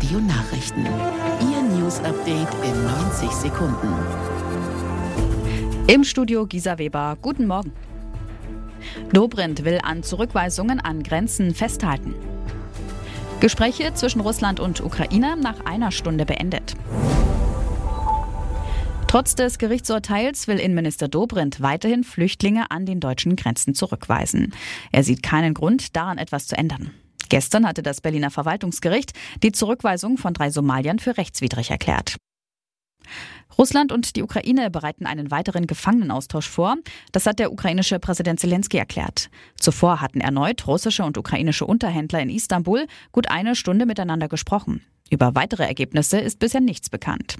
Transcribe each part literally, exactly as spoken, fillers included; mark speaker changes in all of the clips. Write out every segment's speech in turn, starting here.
Speaker 1: Radio Nachrichten. Ihr News-Update in neunzig Sekunden.
Speaker 2: Im Studio Gisa Weber. Guten Morgen. Dobrindt will an Zurückweisungen an Grenzen festhalten. Gespräche zwischen Russland und Ukraine nach einer Stunde beendet. Trotz des Gerichtsurteils will Innenminister Dobrindt weiterhin Flüchtlinge an den deutschen Grenzen zurückweisen. Er sieht keinen Grund, daran etwas zu ändern. Gestern hatte das Berliner Verwaltungsgericht die Zurückweisung von drei Somaliern für rechtswidrig erklärt. Russland und die Ukraine bereiten einen weiteren Gefangenenaustausch vor. Das hat der ukrainische Präsident Zelensky erklärt. Zuvor hatten erneut russische und ukrainische Unterhändler in Istanbul gut eine Stunde miteinander gesprochen. Über weitere Ergebnisse ist bisher nichts bekannt.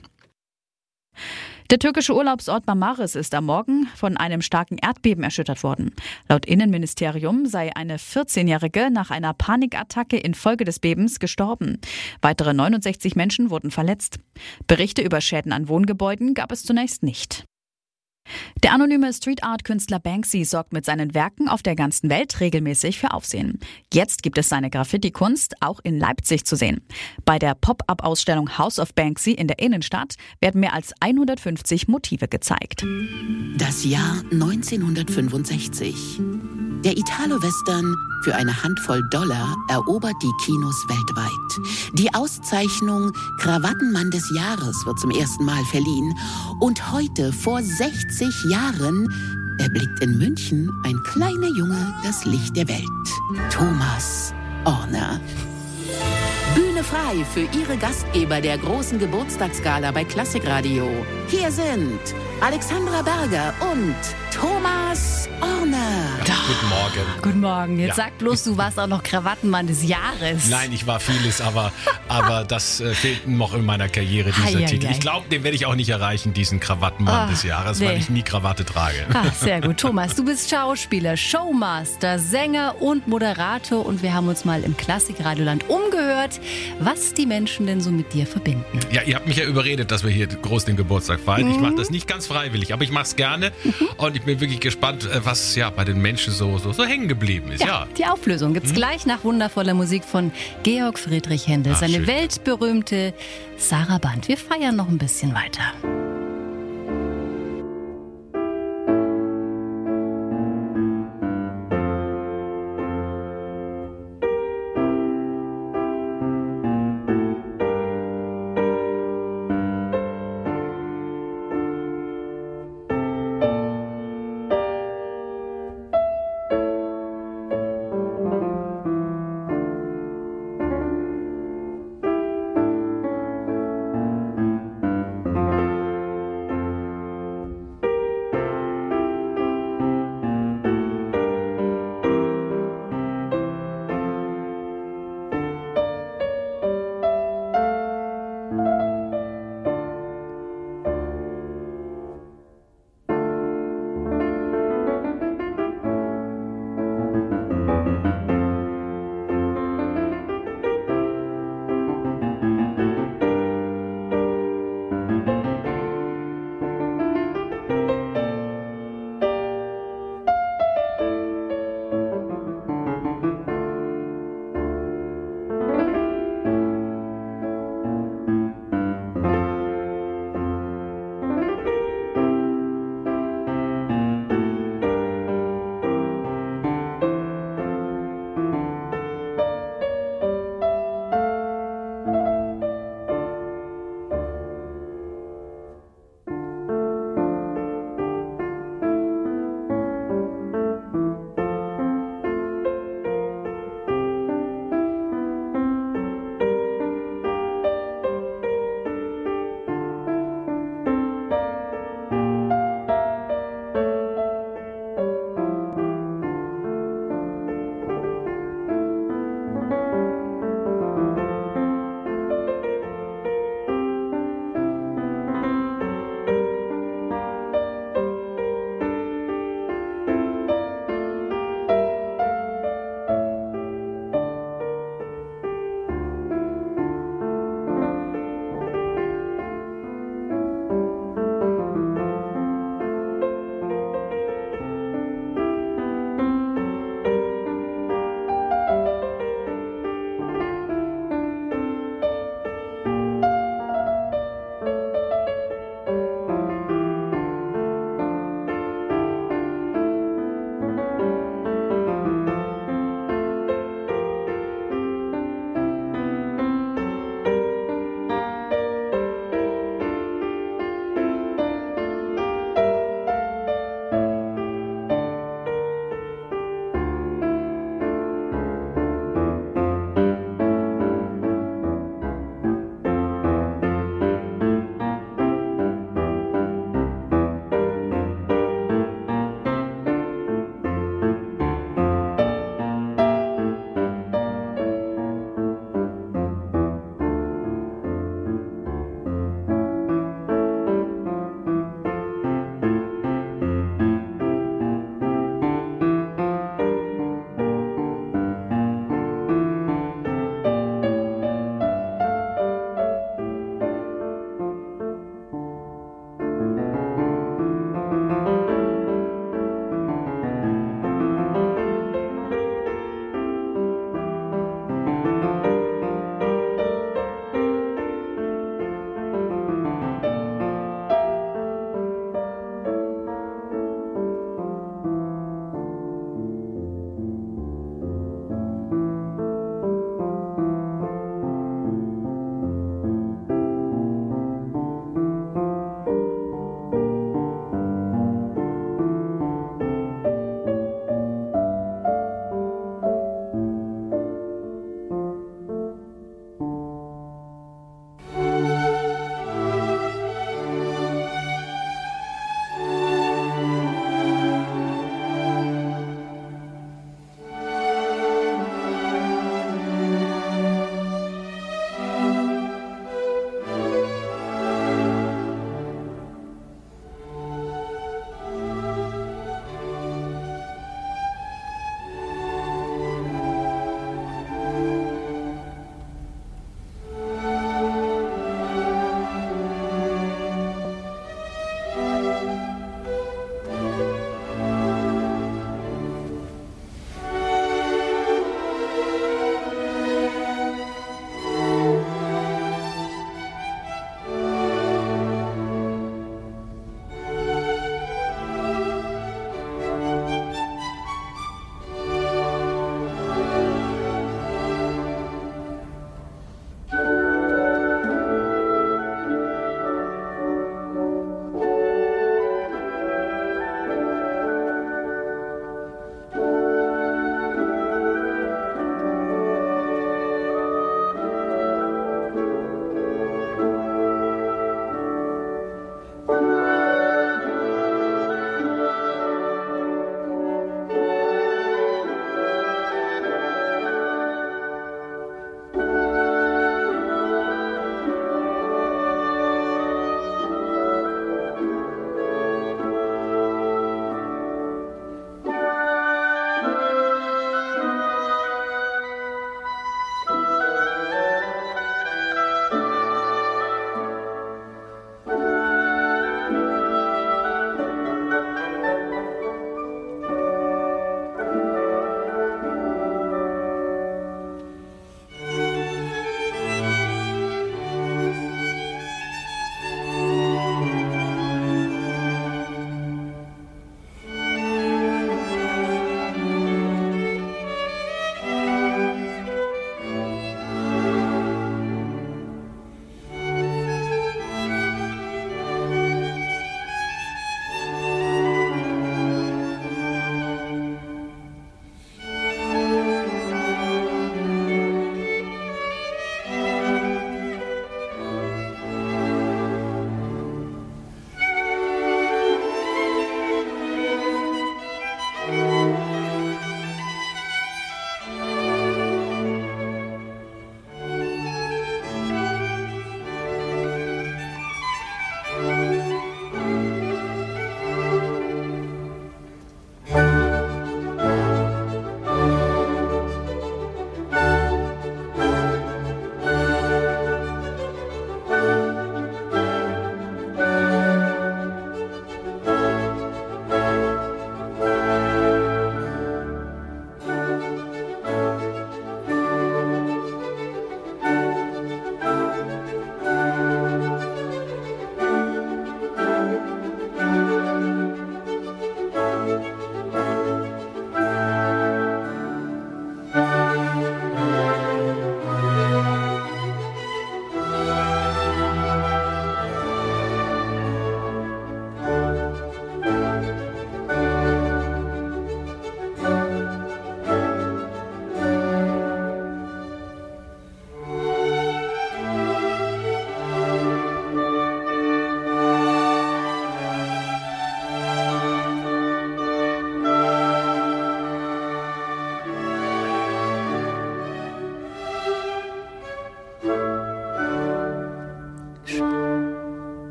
Speaker 2: Der türkische Urlaubsort Marmaris ist am Morgen von einem starken Erdbeben erschüttert worden. Laut Innenministerium sei eine vierzehnjährige nach einer Panikattacke infolge des Bebens gestorben. Weitere neunundsechzig Menschen wurden verletzt. Berichte über Schäden an Wohngebäuden gab es zunächst nicht. Der anonyme Street-Art-Künstler Banksy sorgt mit seinen Werken auf der ganzen Welt regelmäßig für Aufsehen. Jetzt gibt es seine Graffiti-Kunst auch in Leipzig zu sehen. Bei der Pop-up-Ausstellung House of Banksy in der Innenstadt werden mehr als hundertfünfzig Motive gezeigt.
Speaker 1: Das Jahr neunzehnhundertfünfundsechzig. Der Italo-Western Für eine Handvoll Dollar erobert die Kinos weltweit. Die Auszeichnung Krawattenmann des Jahres wird zum ersten Mal verliehen. Und heute, vor sechzig Jahren, erblickt in München ein kleiner Junge das Licht der Welt. Thomas Orner. Bühne frei für Ihre Gastgeber der großen Geburtstagsgala bei Klassikradio. Hier sind Alexandra Berger und Thomas Orner.
Speaker 3: Guten Morgen.
Speaker 4: Guten Morgen. Jetzt
Speaker 3: Ja.
Speaker 4: sag bloß, du warst auch noch Krawattenmann des Jahres.
Speaker 3: Nein, ich war vieles, aber, aber das äh, fehlt noch in meiner Karriere, dieser
Speaker 4: Ei, ei,
Speaker 3: Titel.
Speaker 4: ei.
Speaker 3: Ich glaube, den werde ich auch nicht erreichen, diesen Krawattenmann
Speaker 4: Oh,
Speaker 3: des Jahres,
Speaker 4: nee.
Speaker 3: weil ich nie Krawatte trage.
Speaker 4: Ah, sehr gut. Thomas, du bist Schauspieler, Showmaster, Sänger und Moderator und wir haben uns mal im Klassikradioland umgehört, was die Menschen denn so mit dir verbinden.
Speaker 3: Ja, ihr habt mich ja überredet, dass wir hier groß den Geburtstag feiern. Ich mache das nicht ganz freiwillig, aber ich mache es gerne und ich bin wirklich gespannt, äh, was ja bei den Menschen so, so, so hängen geblieben ist. Ja.
Speaker 4: Die Auflösung gibt's gleich nach wundervoller Musik von Georg Friedrich Händel,
Speaker 3: Ach,
Speaker 4: seine
Speaker 3: schön.
Speaker 4: weltberühmte Saraband. Wir feiern noch ein bisschen weiter.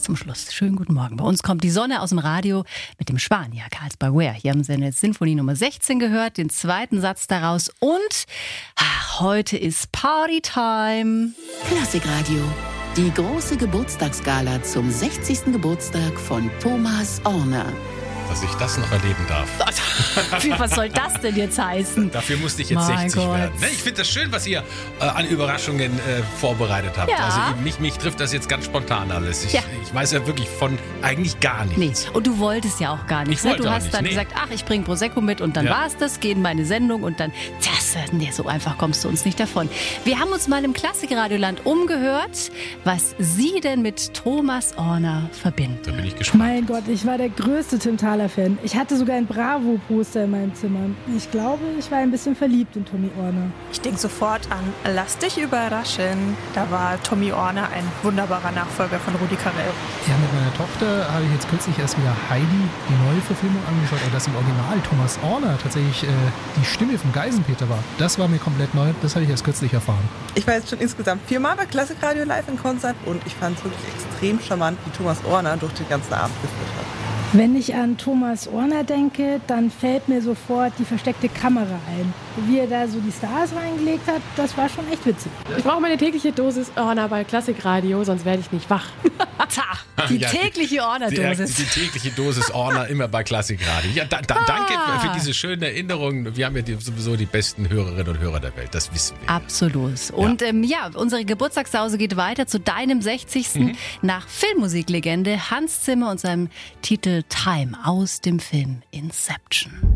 Speaker 4: zum Schluss. Schönen guten Morgen. Bei uns kommt die Sonne aus dem Radio mit dem Spanier Carls by Ware. Hier haben Sie eine Sinfonie Nummer sechzehn gehört, den zweiten Satz daraus. Und ach, heute ist Partytime.
Speaker 1: Klassikradio. Die große Geburtstagsgala zum sechzigsten Geburtstag von Thomas Orner.
Speaker 3: Dass ich das noch erleben darf.
Speaker 4: Was soll das denn jetzt heißen?
Speaker 3: Dafür musste ich jetzt
Speaker 4: Mein
Speaker 3: sechzig
Speaker 4: Gott.
Speaker 3: werden. Ne, ich finde das schön, was ihr äh, an Überraschungen äh, vorbereitet habt.
Speaker 4: Ja.
Speaker 3: Also mich, mich trifft das jetzt ganz spontan alles. Ich,
Speaker 4: Ja.
Speaker 3: ich weiß ja wirklich von eigentlich gar
Speaker 4: Nee,
Speaker 3: nichts.
Speaker 4: und du wolltest ja auch gar nichts.
Speaker 3: Ich
Speaker 4: Ne?
Speaker 3: wollte
Speaker 4: Du
Speaker 3: auch
Speaker 4: hast
Speaker 3: nicht,
Speaker 4: dann
Speaker 3: nee.
Speaker 4: gesagt, ach, ich bringe Prosecco mit und dann
Speaker 3: Ja.
Speaker 4: war es das, geh in meine Sendung und dann, das, nee, so einfach kommst du uns nicht davon. Wir haben uns mal im Klassikradioland umgehört, was Sie denn mit Thomas Orner verbinden.
Speaker 3: Da bin ich gespannt.
Speaker 5: Mein Gott, ich war der größte Tim Thaler-Fan. Ich hatte sogar ein Bravo-Poster in meinem Zimmer. Ich glaube, ich war ein bisschen verliebt in Tommy Orner.
Speaker 6: Ich denke sofort an Lass dich überraschen. Da war Tommy Orner ein wunderbarer Nachfolger von Rudi Carrell.
Speaker 7: Ja, mit meiner Tochter habe ich jetzt kürzlich erst wieder Heidi, die neue Verfilmung, angeschaut. Aber dass im Original Thomas Orner tatsächlich äh, die Stimme von Geisenpeter war, das war mir komplett neu. Das habe ich erst kürzlich erfahren.
Speaker 8: Ich war jetzt schon insgesamt viermal bei Klassikradio live in Konzert und ich fand es wirklich extrem charmant, wie Thomas Orner durch den ganzen Abend geführt hat.
Speaker 5: Wenn ich an Thomas Orner denke, dann fällt mir sofort die versteckte Kamera ein. Wie er da so die Stars reingelegt hat, das war schon echt witzig.
Speaker 9: Ich brauche meine tägliche Dosis Orner bei Klassikradio, sonst werde ich nicht wach.
Speaker 4: Ta, die
Speaker 3: Ja,
Speaker 4: tägliche
Speaker 3: Die,
Speaker 4: Orner-Dosis.
Speaker 3: die tägliche Dosis Orner immer bei Klassikradio. Ja, da, da, danke
Speaker 4: Ah.
Speaker 3: für diese schönen Erinnerungen. Wir haben ja die, sowieso die besten Hörerinnen und Hörer der Welt. Das wissen wir.
Speaker 4: Absolut. Und ähm, ja, unsere Geburtstagssause geht weiter zu deinem sechzigsten
Speaker 3: Mhm.
Speaker 4: nach Filmmusiklegende Hans Zimmer und seinem Titel Time aus dem Film Inception.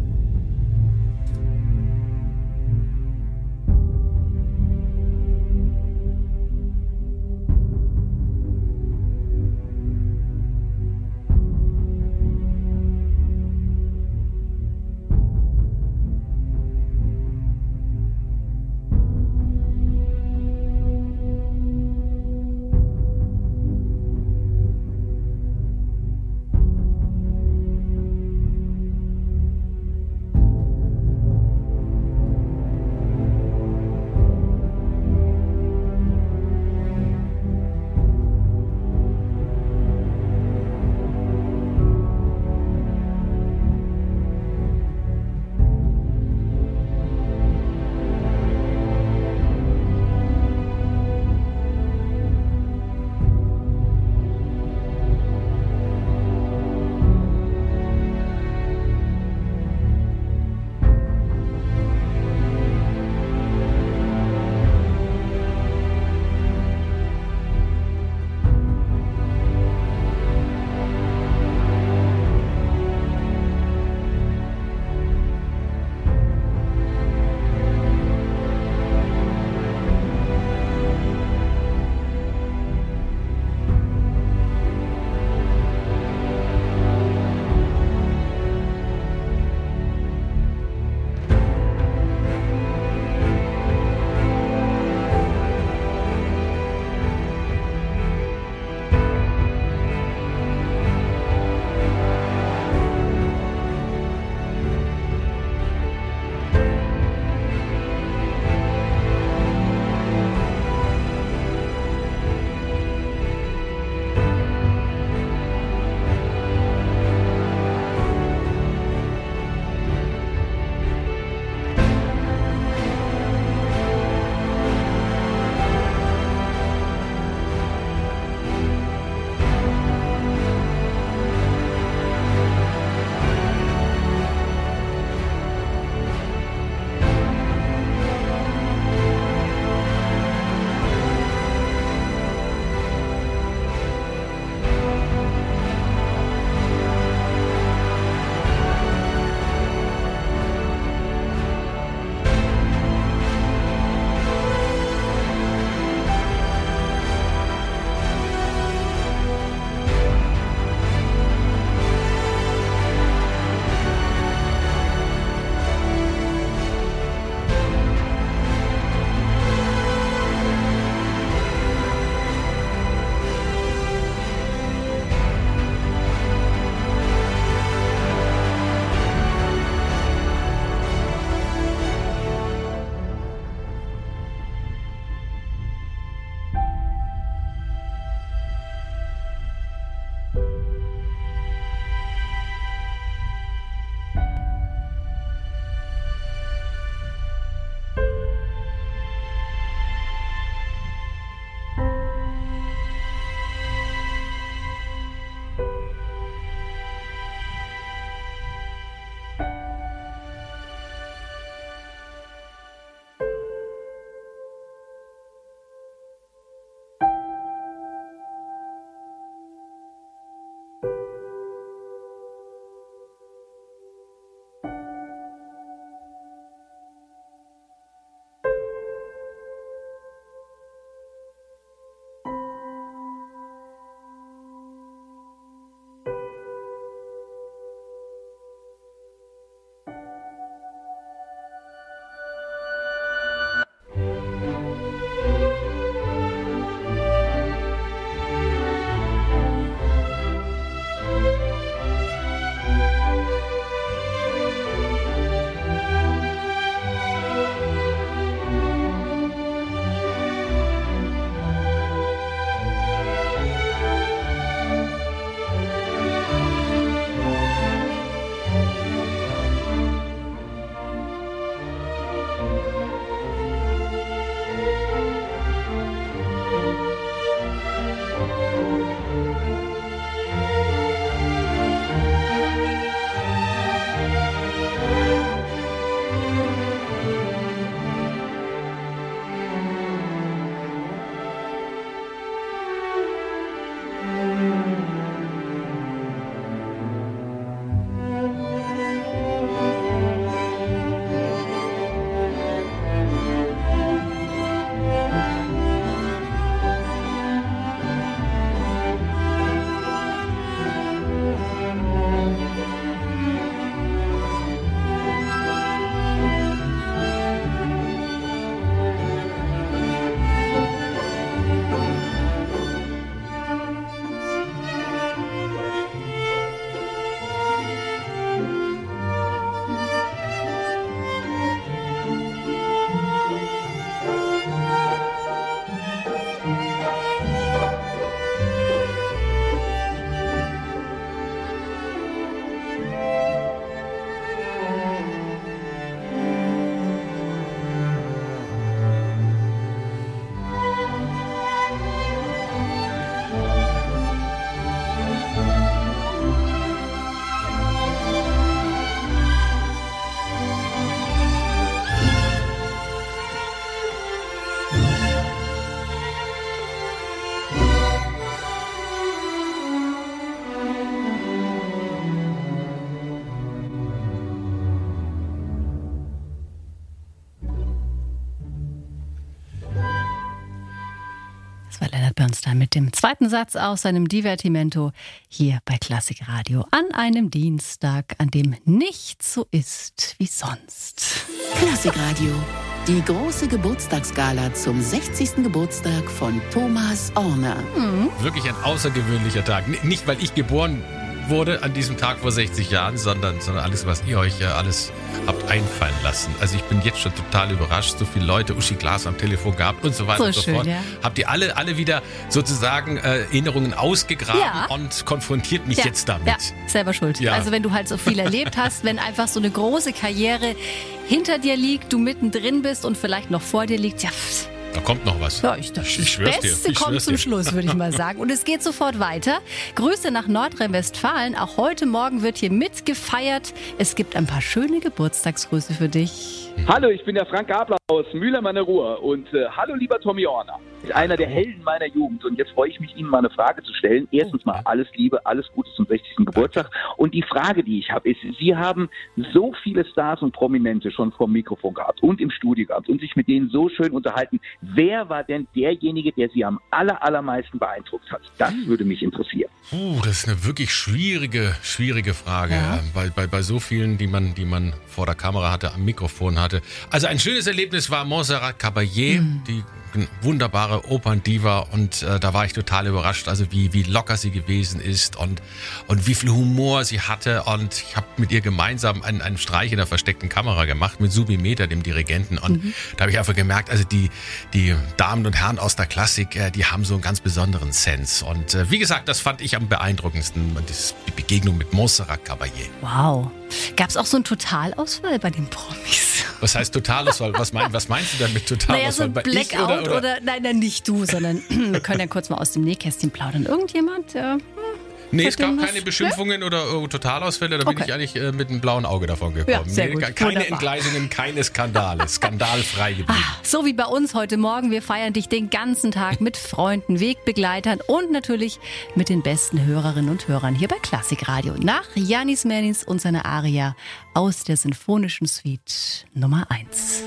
Speaker 4: Das war Leonard Bernstein mit dem zweiten Satz aus seinem Divertimento hier bei Klassikradio an einem Dienstag, an dem nichts so ist wie sonst.
Speaker 1: Klassikradio, die große Geburtstagsgala zum sechzigsten Geburtstag von Thomas Orner.
Speaker 4: Mhm.
Speaker 3: Wirklich ein außergewöhnlicher Tag. N- Nicht, weil ich geboren wurde an diesem Tag vor sechzig Jahren, sondern, sondern alles, was ihr euch ja alles habt einfallen lassen. Also ich bin jetzt schon total überrascht, so viele Leute, Uschi Glas am Telefon gehabt und so weiter
Speaker 4: So
Speaker 3: und so
Speaker 4: schön,
Speaker 3: fort.
Speaker 4: ja.
Speaker 3: Habt ihr alle, alle wieder sozusagen äh, Erinnerungen ausgegraben
Speaker 4: Ja.
Speaker 3: und konfrontiert mich
Speaker 4: Ja,
Speaker 3: jetzt damit.
Speaker 4: Ja, selber schuld.
Speaker 3: Ja.
Speaker 4: Also wenn du halt so viel erlebt hast, wenn einfach so eine große Karriere hinter dir liegt, du mittendrin bist und vielleicht noch vor dir liegt, ja, pff,
Speaker 3: Da kommt noch was.
Speaker 4: ja, ich, das
Speaker 3: Ich- ich schwör's dir.
Speaker 4: Beste
Speaker 3: Ich
Speaker 4: kommt
Speaker 3: schwör's
Speaker 4: zum
Speaker 3: dir.
Speaker 4: Schluss, würde ich mal sagen. Und es geht sofort weiter. Grüße nach Nordrhein-Westfalen. Auch heute Morgen wird hier mitgefeiert. Es gibt ein paar schöne Geburtstagsgrüße für dich.
Speaker 10: Hallo, ich bin der Frank Gabler aus Mülheim an der Ruhr und äh, hallo lieber Tommy Orner. Einer der Helden meiner Jugend und jetzt freue ich mich, Ihnen mal eine Frage zu stellen. Erstens mal alles Liebe, alles Gute zum sechzigsten Geburtstag und die Frage, die ich habe, ist, Sie haben so viele Stars und Prominente schon vom Mikrofon gehabt und im Studio gehabt und sich mit denen so schön unterhalten. Wer war denn derjenige, der Sie am aller, allermeisten beeindruckt hat? Das würde mich interessieren.
Speaker 3: Puh, das ist eine wirklich schwierige, schwierige Frage.
Speaker 4: Ja.
Speaker 3: Ja. Bei, bei, bei so vielen, die man, die man vor der Kamera hatte, am Mikrofon hatte. Also ein schönes Erlebnis war Montserrat Caballé,
Speaker 4: Mhm.
Speaker 3: die wunderbare Operndiva und äh, da war ich total überrascht, also wie, wie locker sie gewesen ist und, und wie viel Humor sie hatte und ich habe mit ihr gemeinsam einen, einen Streich in der versteckten Kamera gemacht mit Subi Mehta, dem Dirigenten und
Speaker 4: Mhm.
Speaker 3: da habe ich einfach gemerkt, also die, die Damen und Herren aus der Klassik, äh, die haben so einen ganz besonderen Sense und äh, wie gesagt, das fand ich am beeindruckendsten, das, die Begegnung mit Montserrat Caballé.
Speaker 4: Wow. Gab es auch so einen Totalausfall bei den Promis?
Speaker 3: Was heißt Totalauswahl? Was, mein, was meinst du denn mit
Speaker 4: Naja, so
Speaker 3: Totalauswahl?
Speaker 4: ein
Speaker 3: Bei ich
Speaker 4: Blackout
Speaker 3: oder,
Speaker 4: oder,
Speaker 3: oder?
Speaker 4: nein, nein, nicht du, sondern wir können ja kurz mal aus dem Nähkästchen plaudern. Irgendjemand? Äh,
Speaker 3: Nee, es
Speaker 4: Hat denn
Speaker 3: gab
Speaker 4: was-
Speaker 3: keine Beschimpfungen oder äh, Totalausfälle, da bin
Speaker 4: Okay.
Speaker 3: ich eigentlich äh, mit einem blauen Auge davon gekommen.
Speaker 4: Ja, sehr
Speaker 3: nee,
Speaker 4: gut.
Speaker 3: Keine
Speaker 4: Wunderbar.
Speaker 3: Entgleisungen, keine Skandale. Skandalfrei geblieben.
Speaker 4: so wie bei uns heute Morgen. Wir feiern dich den ganzen Tag mit Freunden, Wegbegleitern und natürlich mit den besten Hörerinnen und Hörern hier bei Klassikradio. Nach Janis Mernis und seiner Aria aus der Sinfonischen Suite Nummer eins.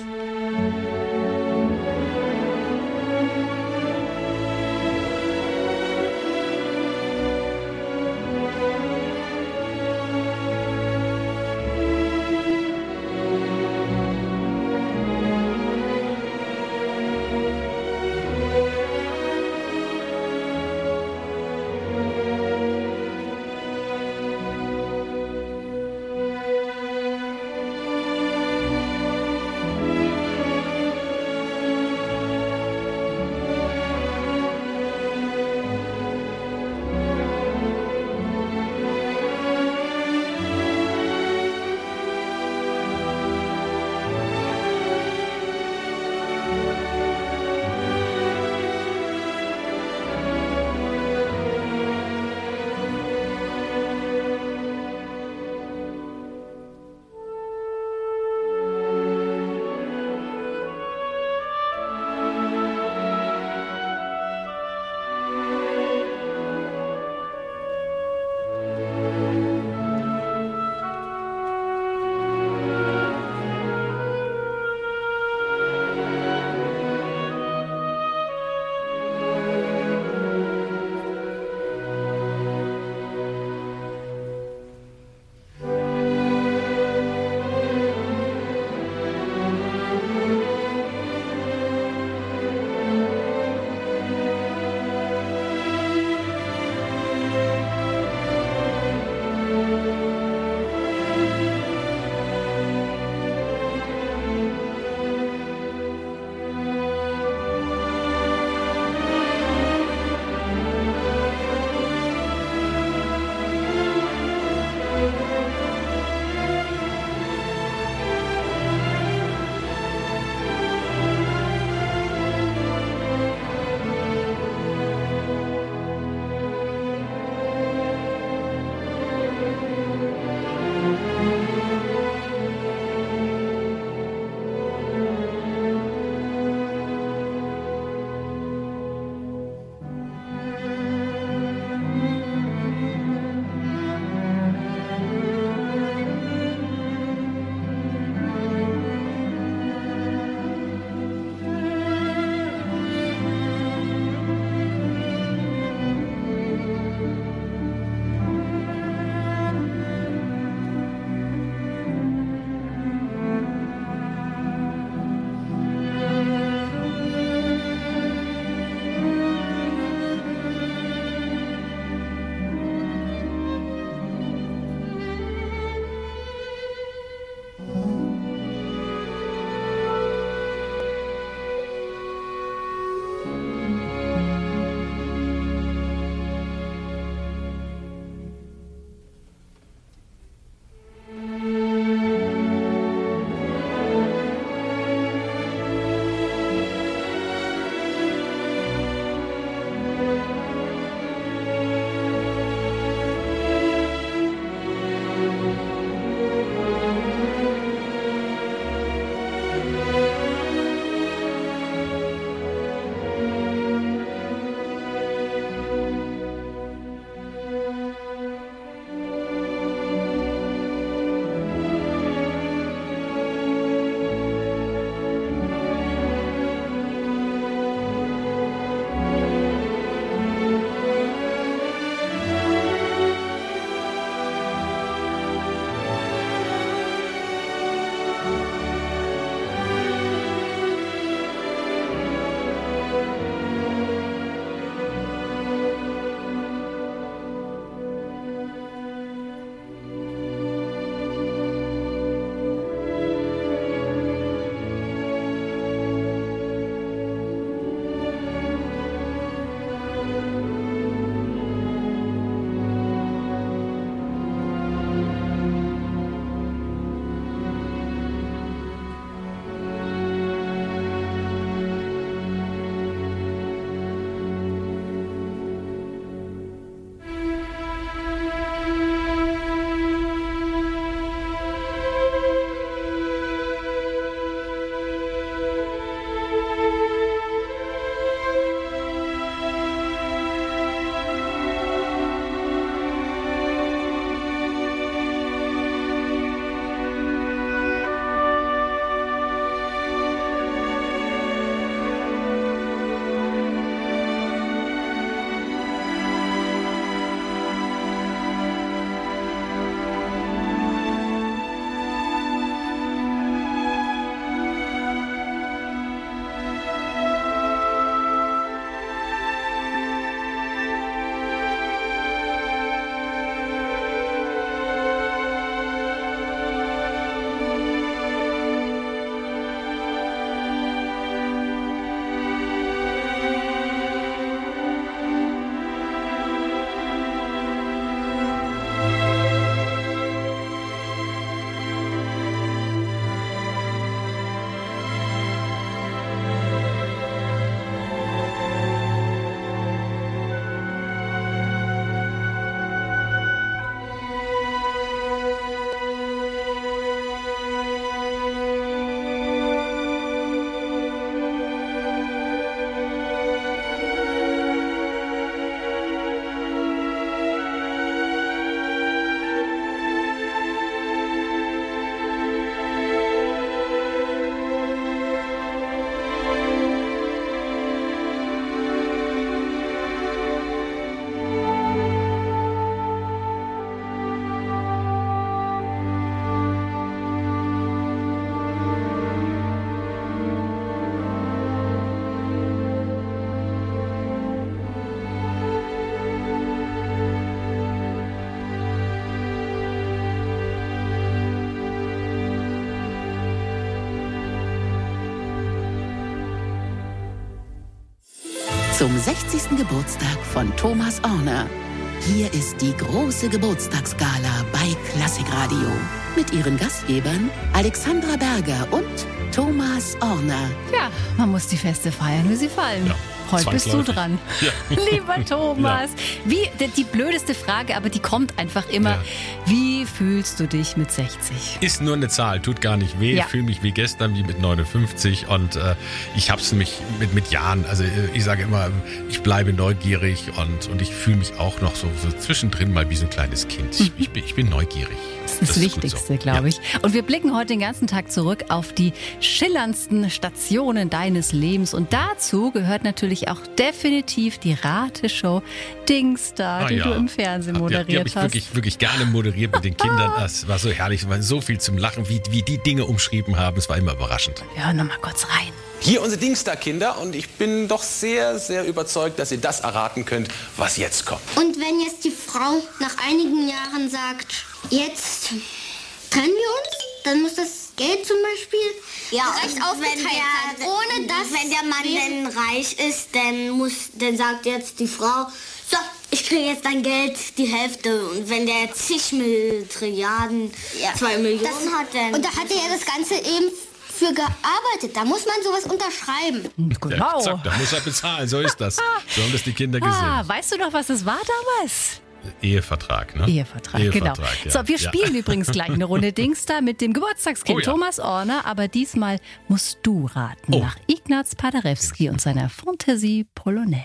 Speaker 1: zum sechzigsten Geburtstag von Thomas Orner. Hier ist die große Geburtstagsgala bei Klassikradio mit ihren Gastgebern Alexandra Berger und Thomas Orner.
Speaker 4: Ja, man muss die Feste feiern, wie sie fallen.
Speaker 3: Ja.
Speaker 4: Heute bist du dran.
Speaker 3: Ja.
Speaker 4: Lieber Thomas, ja. wie die, die blödeste Frage, aber die kommt einfach immer.
Speaker 3: Ja.
Speaker 4: Wie fühlst du dich mit sechzig?
Speaker 3: Ist nur eine Zahl, tut gar nicht weh.
Speaker 4: Ja.
Speaker 3: Ich fühle mich wie gestern, wie mit neunundfünfzig und äh, ich habe es mich mit, mit Jahren, also äh, ich sage immer, ich bleibe neugierig und, und ich fühle mich auch noch so, so zwischendrin mal wie so ein kleines Kind. Ich, ich, bin, ich bin neugierig.
Speaker 4: Das ist das, das Wichtigste, so. glaube ich. Und wir blicken heute den ganzen Tag zurück auf die schillerndsten Stationen deines Lebens. Und dazu gehört natürlich auch definitiv die Rateshow Dingsda,
Speaker 3: ah,
Speaker 4: die
Speaker 3: ja.
Speaker 4: du im Fernsehen moderiert
Speaker 3: ja, die habe ich
Speaker 4: hast.
Speaker 3: Wirklich, wirklich gerne moderiert mit den Kindern. Es war so herrlich, es war so viel zum Lachen, wie, wie die Dinge umschrieben haben. Es war immer überraschend.
Speaker 4: Wir hören noch mal kurz rein.
Speaker 11: Hier unsere Dingsda-Kinder und ich bin doch sehr, sehr überzeugt, dass ihr das erraten könnt, was jetzt kommt.
Speaker 12: Und wenn jetzt die Frau nach einigen Jahren sagt, jetzt trennen wir uns, dann muss das Geld zum Beispiel ja, recht aufgeteilt sein. Ohne dass wenn der Mann dann reich ist, dann muss, dann sagt jetzt die Frau, so, ich kriege jetzt dein Geld, die Hälfte. Und wenn der zig Milliarden, ja. zwei Millionen das, hat, dann... Und da hat er ja das Ganze eben für gearbeitet. Da muss man sowas unterschreiben.
Speaker 3: Genau. Ja, zack, da muss er bezahlen, so ist das. So haben das die Kinder gesehen.
Speaker 4: Ah, weißt du noch, was das war damals?
Speaker 3: Ehevertrag, ne?
Speaker 4: Ehevertrag,
Speaker 3: Ehevertrag
Speaker 4: genau.
Speaker 3: Ja.
Speaker 4: So, wir spielen
Speaker 3: ja.
Speaker 4: übrigens gleich eine Runde Dingsda mit dem Geburtstagskind
Speaker 3: oh, ja.
Speaker 4: Thomas Orner, aber diesmal musst du raten oh. nach Ignaz Paderewski und seiner Fantasie Polonaise.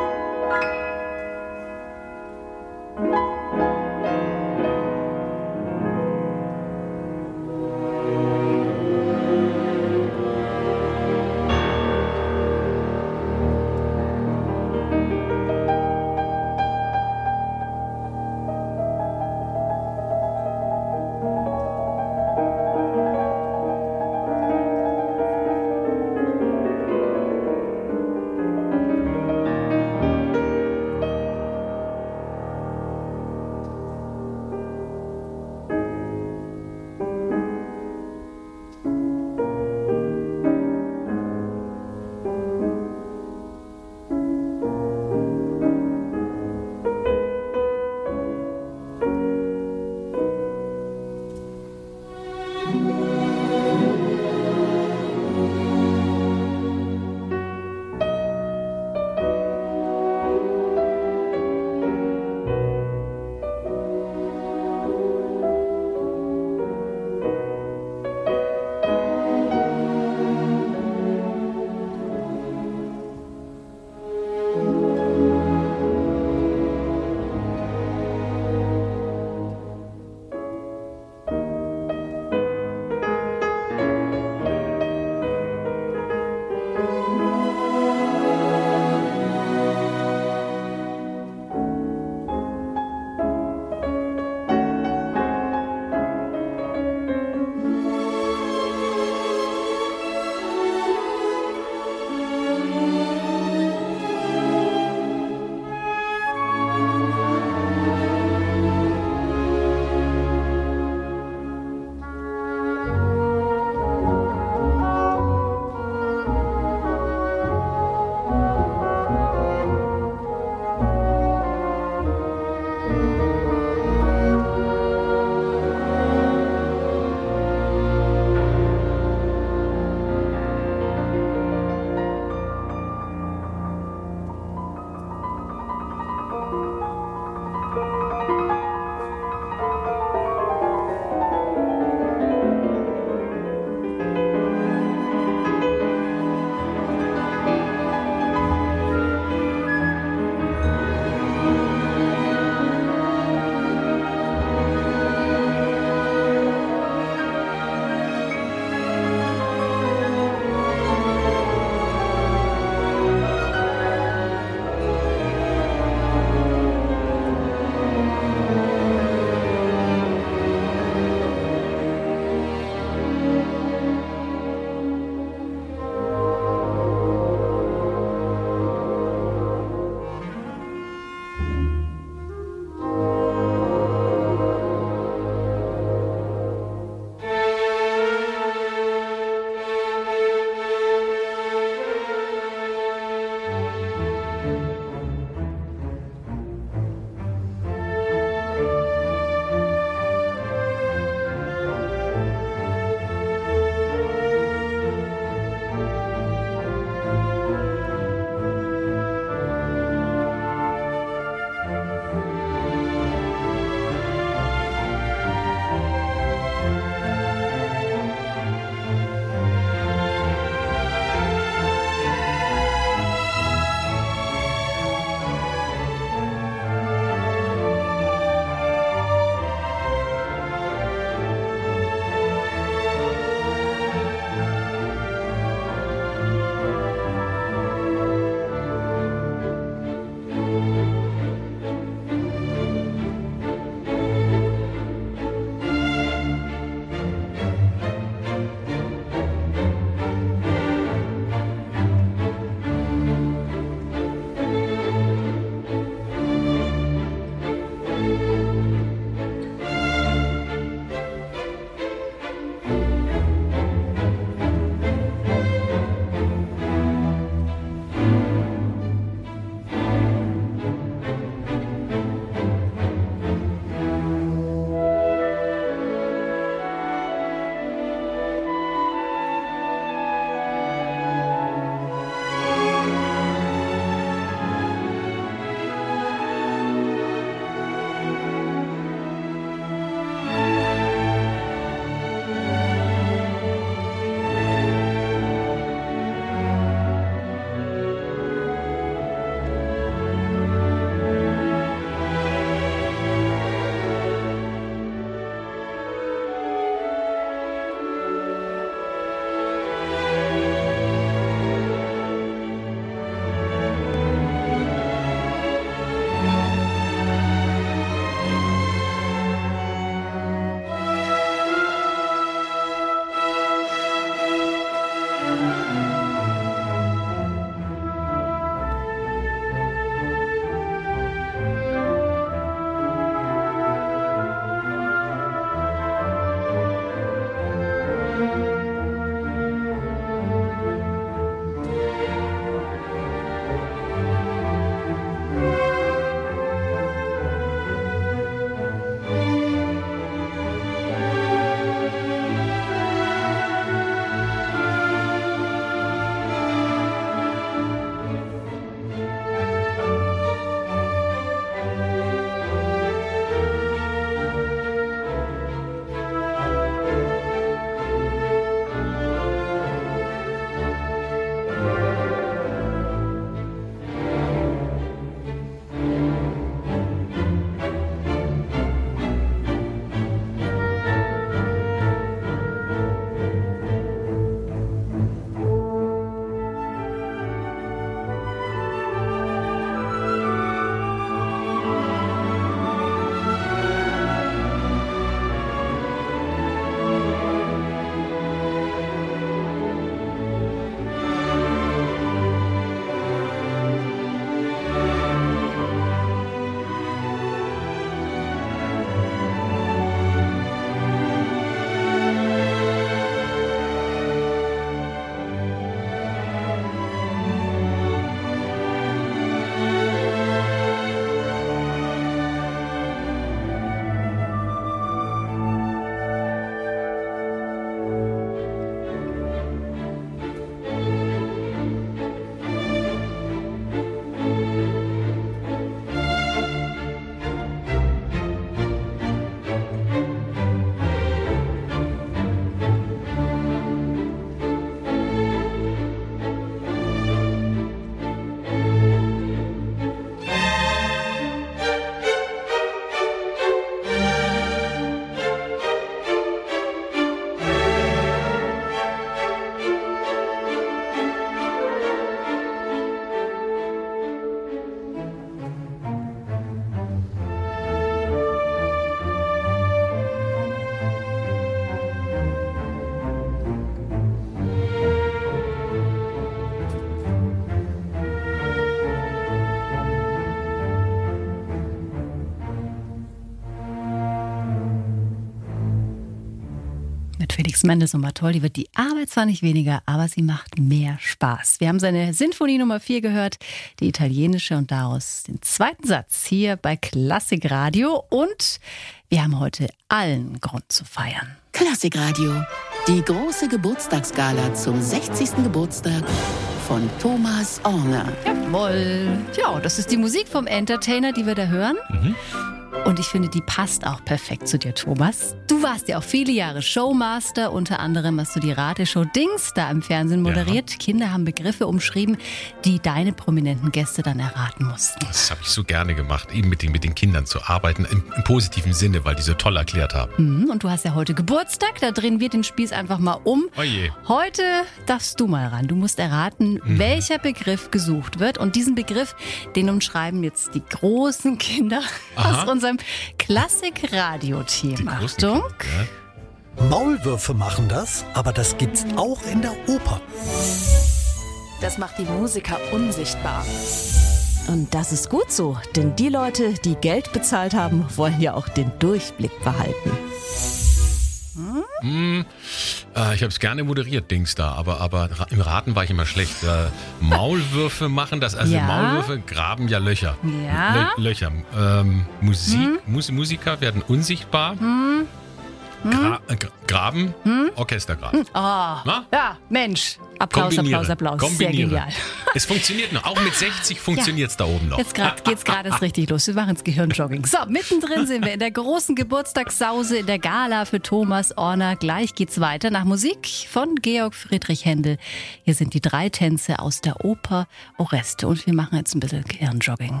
Speaker 4: Felix Mendelssohn Bartholdy wird die Arbeit zwar nicht weniger, aber sie macht mehr Spaß. Wir haben seine Sinfonie Nummer vier gehört, die italienische, und daraus den zweiten Satz hier bei Klassikradio. Und wir haben heute allen Grund zu feiern.
Speaker 1: Klassikradio, die große Geburtstagsgala zum sechzigsten Geburtstag von Thomas Orner.
Speaker 4: Jawohl. Ja, das ist die Musik vom Entertainer, die wir da hören. Mhm. Und ich finde, die passt auch perfekt zu dir, Thomas. Du warst ja auch viele Jahre Showmaster. Unter anderem hast du die Rateshow Dings da im Fernsehen moderiert. Ja. Kinder haben Begriffe umschrieben, die deine prominenten Gäste dann erraten mussten.
Speaker 3: Das habe ich so gerne gemacht, eben mit den, mit den Kindern zu arbeiten, im, im positiven Sinne, weil die so toll erklärt haben.
Speaker 4: Mhm, und du hast ja heute Geburtstag, da drehen wir den Spieß einfach mal um.
Speaker 3: Oh je.
Speaker 4: Heute darfst du mal ran. Du musst erraten, mhm. welcher Begriff gesucht wird. Und diesen Begriff, den umschreiben jetzt die großen Kinder Aha. aus unserem Klassik-Radio-Team. Achtung.
Speaker 13: Ja. Maulwürfe machen das, aber das gibt's auch in der Oper.
Speaker 14: Das macht die Musiker unsichtbar. Und das ist gut so, denn die Leute, die Geld bezahlt haben, wollen ja auch den Durchblick behalten.
Speaker 3: Hm? Hm, äh, ich habe es gerne moderiert, Dings da, aber, aber im Raten war ich immer schlecht. Äh, Maulwürfe machen das, also ja. Maulwürfe graben ja Löcher.
Speaker 4: Ja.
Speaker 3: Lö- Löcher. Ähm, Musik, hm? Mus- Musiker werden unsichtbar.
Speaker 4: Hm?
Speaker 3: Gra- äh, graben, hm? Orchestergraben.
Speaker 4: Hm. Oh, ja, Mensch. Applaus, Applaus, Applaus. Sehr genial.
Speaker 3: Es funktioniert noch. Auch mit sechzig funktioniert es ja. da oben noch.
Speaker 4: Jetzt grad, geht's gerade erst richtig los. Wir machen ins Gehirnjogging. So, mittendrin sind wir in der großen Geburtstagssause, in der Gala für Thomas Orner. Gleich geht's weiter nach Musik von Georg Friedrich Händel. Hier sind die drei Tänze aus der Oper Oreste. Und wir machen jetzt ein bisschen Gehirnjogging.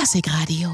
Speaker 1: Klassikradio.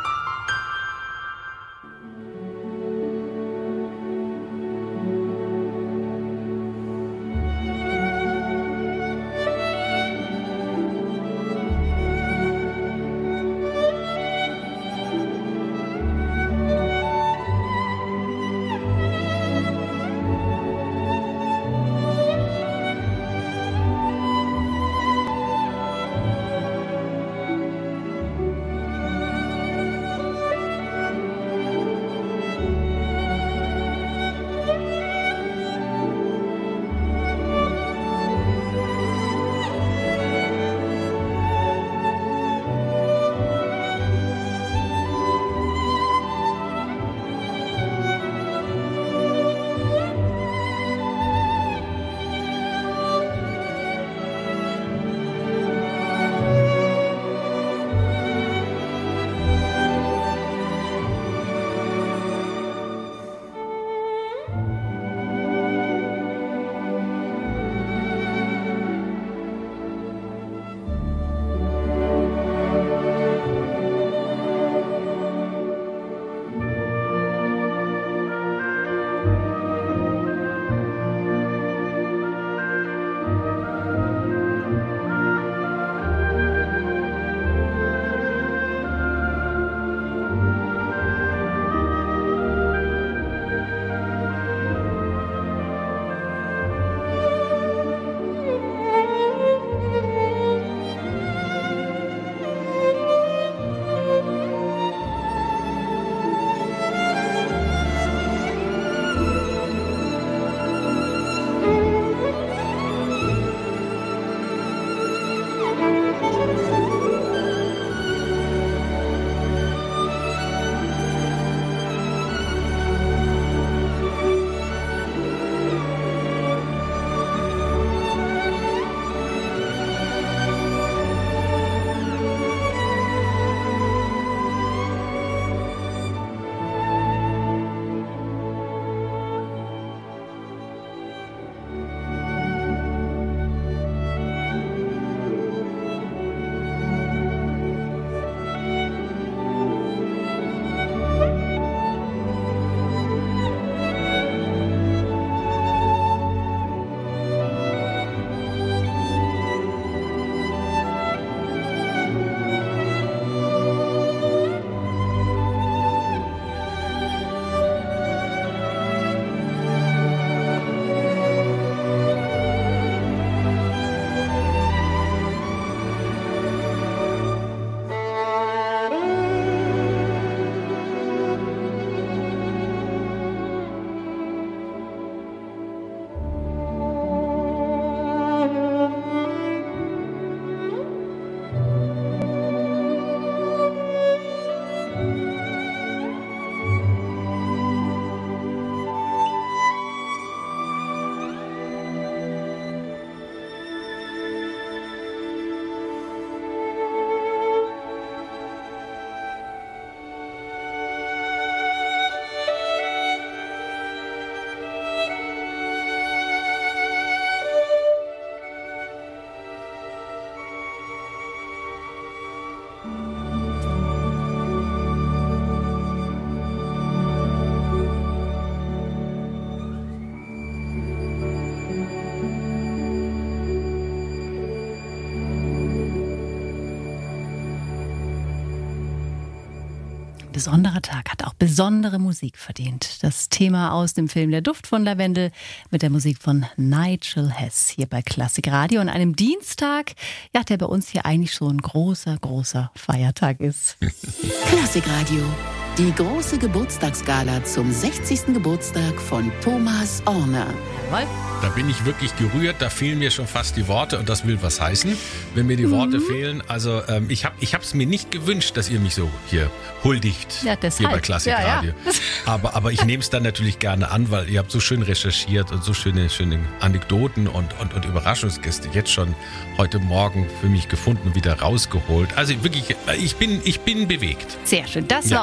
Speaker 4: Besonderer Tag hat auch besondere Musik verdient. Das Thema aus dem Film Der Duft von Lavendel mit der Musik von Nigel Hess hier bei Klassikradio an einem Dienstag, ja, der bei uns hier eigentlich so ein großer, großer Feiertag ist.
Speaker 1: Klassikradio, die große Geburtstagsgala zum sechzigsten Geburtstag von Thomas Orner.
Speaker 4: Jawohl.
Speaker 3: Da bin ich wirklich gerührt, da fehlen mir schon fast die Worte und das will was heißen, wenn mir die mhm. Worte fehlen. Also ähm, ich habe ich es mir nicht gewünscht, dass ihr mich so hier huldigt,
Speaker 4: ja,
Speaker 3: hier bei Klassikradio. Ja, ja. Aber, aber ich nehme es dann natürlich gerne an, weil ihr habt so schön recherchiert und so schöne, schöne Anekdoten und, und, und Überraschungsgäste jetzt schon heute Morgen für mich gefunden und wieder rausgeholt. Also wirklich, ich bin, ich bin bewegt.
Speaker 4: Sehr schön, das ja. war unser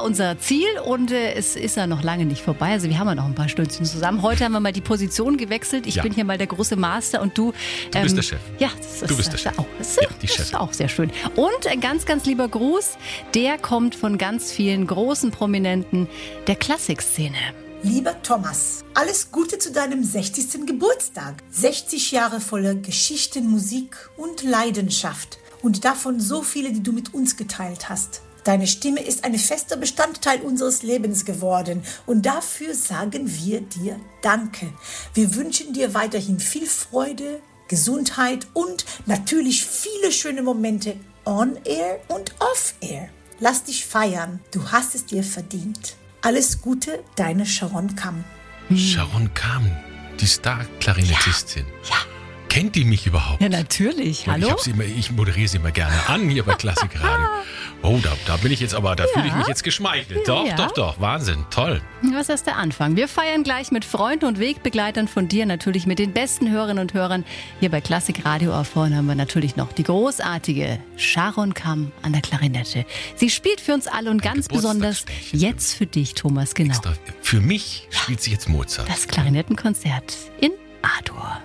Speaker 4: Ziel und äh, es ist ja noch lange nicht vorbei. Also wir haben ja noch ein paar Stündchen zusammen. Heute haben wir mal die Position gewechselt. Ich
Speaker 3: Ja.
Speaker 4: bin hier mal der große Master und du...
Speaker 3: Du bist der Chef.
Speaker 4: Ja, das ist,
Speaker 3: Du bist der
Speaker 4: das
Speaker 3: Chef.
Speaker 4: Ist auch, das,
Speaker 3: Ja, die
Speaker 4: das ist
Speaker 3: Chefin.
Speaker 4: auch sehr schön. Und ein ganz, ganz lieber Gruß, der kommt von ganz vielen großen Prominenten der Klassikszene.
Speaker 15: Lieber Thomas, alles Gute zu deinem sechzigsten Geburtstag. sechzig Jahre voller Geschichten, Musik und Leidenschaft. Und davon so viele, die du mit uns geteilt hast. Deine Stimme ist ein fester Bestandteil unseres Lebens geworden. Und dafür sagen wir dir Danke. Wir wünschen dir weiterhin viel Freude, Gesundheit und natürlich viele schöne Momente on air und off air. Lass dich feiern. Du hast es dir verdient. Alles Gute, deine Sharon Kamm.
Speaker 3: Sharon Kamm, die Star-Klarinettistin.
Speaker 4: Ja.
Speaker 3: Kennt die mich überhaupt?
Speaker 4: Ja, natürlich.
Speaker 3: Und
Speaker 4: Hallo?
Speaker 3: Ich, hab sie immer, ich moderiere sie immer gerne an hier bei Klassikradio. Oh, da, da bin ich jetzt aber, da
Speaker 4: Ja.
Speaker 3: fühle ich mich jetzt geschmeichelt. Doch,
Speaker 4: Ja.
Speaker 3: doch, doch, Wahnsinn, toll.
Speaker 4: Was ist der Anfang? Wir feiern gleich mit Freunden und Wegbegleitern von dir, natürlich mit den besten Hörerinnen und Hörern. Hier bei Klassikradio auf vorne haben wir natürlich noch die großartige Sharon Kamm an der Klarinette. Sie spielt für uns alle und ganz besonders jetzt für dich, Thomas, genau.
Speaker 3: Extra. Für mich spielt sie jetzt Mozart.
Speaker 4: Das Klarinettenkonzert in A-Dur.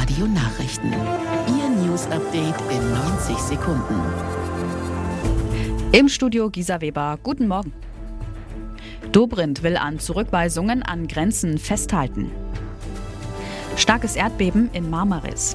Speaker 1: Radio Nachrichten. Ihr News-Update in neunzig Sekunden.
Speaker 2: Im Studio Gisa Weber. Guten Morgen. Dobrindt will an Zurückweisungen an Grenzen festhalten. Starkes Erdbeben in Marmaris.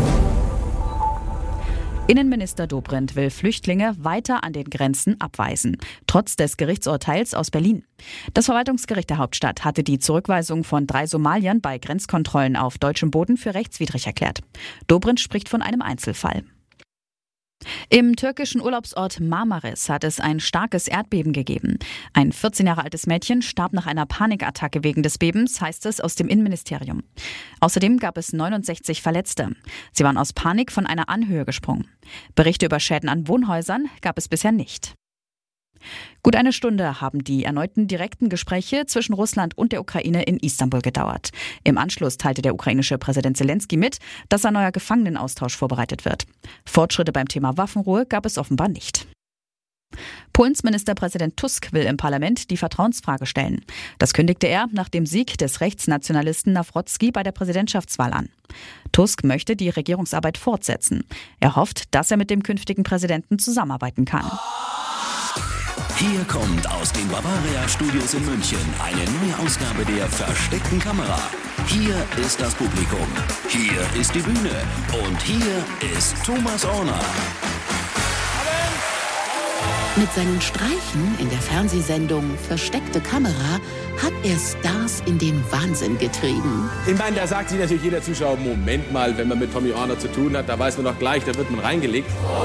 Speaker 2: Innenminister Dobrindt will Flüchtlinge weiter an den Grenzen abweisen, trotz des Gerichtsurteils aus Berlin. Das Verwaltungsgericht der Hauptstadt hatte die Zurückweisung von drei Somaliern bei Grenzkontrollen auf deutschem Boden für rechtswidrig erklärt. Dobrindt spricht von einem Einzelfall. Im türkischen Urlaubsort Marmaris hat es ein starkes Erdbeben gegeben. Ein vierzehn Jahre altes Mädchen starb nach einer Panikattacke wegen des Bebens, heißt es aus dem Innenministerium. Außerdem gab es neunundsechzig Verletzte. Sie waren aus Panik von einer Anhöhe gesprungen. Berichte über Schäden an Wohnhäusern gab es bisher nicht. Gut eine Stunde haben die erneuten direkten Gespräche zwischen Russland und der Ukraine in Istanbul gedauert. Im Anschluss teilte der ukrainische Präsident Zelensky mit, dass ein neuer Gefangenenaustausch vorbereitet wird. Fortschritte beim Thema Waffenruhe gab es offenbar nicht. Polens Ministerpräsident Tusk will im Parlament die Vertrauensfrage stellen. Das kündigte er nach dem Sieg des Rechtsnationalisten Nawrocki bei der Präsidentschaftswahl an. Tusk möchte die Regierungsarbeit fortsetzen. Er hofft, dass er mit dem künftigen Präsidenten zusammenarbeiten kann.
Speaker 16: Hier kommt aus den Bavaria-Studios in München eine neue Ausgabe der versteckten Kamera. Hier ist das Publikum, hier ist die Bühne und hier ist Thomas Orner.
Speaker 1: Mit seinen Streichen in der Fernsehsendung Versteckte Kamera hat er Stars in den Wahnsinn getrieben.
Speaker 11: Ich meine, da sagt sich natürlich jeder Zuschauer, Moment mal, wenn man mit Tommy Orner zu tun hat, da weiß man doch gleich, da wird man reingelegt.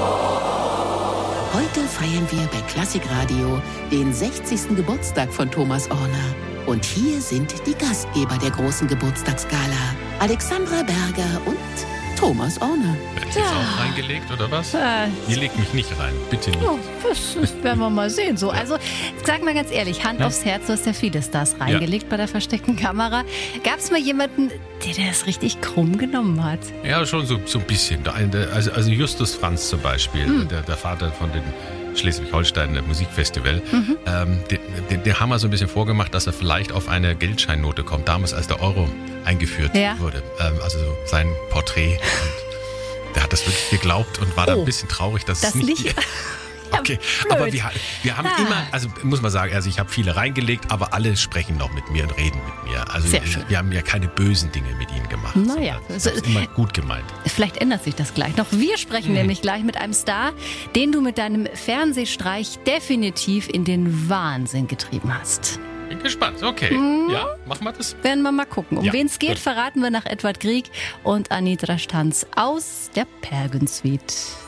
Speaker 1: Heute feiern wir bei Klassikradio den sechzigsten Geburtstag von Thomas Orner. Und hier sind die Gastgeber der großen Geburtstagsgala, Alexandra Berger und Thomas Orner.
Speaker 3: Werde ich jetzt auch reingelegt, oder was? Äh, Ihr legt mich nicht rein, bitte nicht.
Speaker 4: Oh, das, das werden wir mal sehen. So, also, sag mal ganz ehrlich, Hand ja. aufs Herz, du hast ja viele Stars reingelegt ja. bei der versteckten Kamera. Gab es mal jemanden, der das richtig krumm genommen hat?
Speaker 3: Ja, schon so, so ein bisschen. Also, also Justus Franz zum Beispiel, hm. der, der Vater von den Schleswig-Holstein Musikfestival, mhm. ähm, den, den, den haben wir so ein bisschen vorgemacht, dass er vielleicht auf eine Geldscheinnote kommt, damals als der Euro eingeführt ja. wurde. Ähm, also so sein Porträt. Und der hat das wirklich geglaubt und war da oh, ein bisschen traurig, dass das es nicht... nicht okay, ja, aber wir, wir haben ah. immer, also muss man sagen, also ich habe viele reingelegt, aber alle sprechen noch mit mir und reden mit mir. Also wir, wir haben ja keine bösen Dinge mit ihnen gemacht.
Speaker 4: Naja,
Speaker 3: das ist immer gut gemeint.
Speaker 4: Vielleicht ändert sich das gleich noch. Wir sprechen hm. nämlich gleich mit einem Star, den du mit deinem Fernsehstreich definitiv in den Wahnsinn getrieben hast.
Speaker 3: Bin gespannt, okay. Hm. Ja, machen wir das.
Speaker 4: Werden wir mal gucken. Um
Speaker 3: ja,
Speaker 4: wen es geht,
Speaker 3: gut.
Speaker 4: verraten wir nach Edward Grieg und Anitra Stanz aus der Pergensuite.